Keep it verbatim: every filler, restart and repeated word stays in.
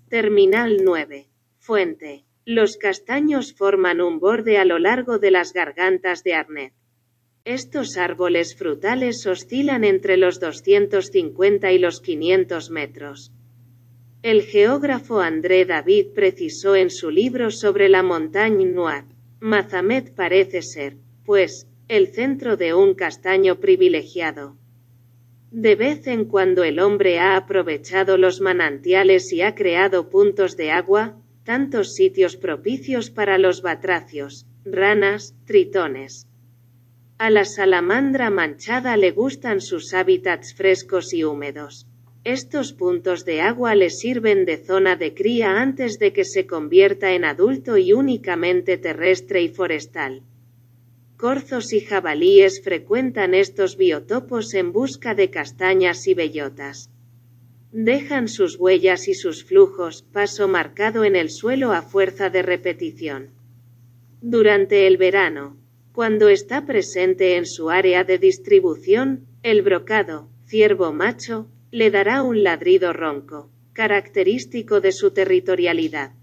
Terminal nueve. Fuente. Los castaños forman un borde a lo largo de las gargantas de Arnett. Estos árboles frutales oscilan entre los doscientos cincuenta y los quinientos metros. El geógrafo André David precisó en su libro sobre la Montagne Noire: Mazamet parece ser, pues, el centro de un castaño privilegiado. De vez en cuando el hombre ha aprovechado los manantiales y ha creado puntos de agua, tantos sitios propicios para los batracios, ranas, tritones. A la salamandra manchada le gustan sus hábitats frescos y húmedos. Estos puntos de agua le sirven de zona de cría antes de que se convierta en adulto y únicamente terrestre y forestal. Corzos y jabalíes frecuentan estos biotopos en busca de castañas y bellotas. Dejan sus huellas y sus flujos, paso marcado en el suelo a fuerza de repetición. Durante el verano, cuando está presente en su área de distribución, el brocado, ciervo macho, le dará un ladrido ronco, característico de su territorialidad.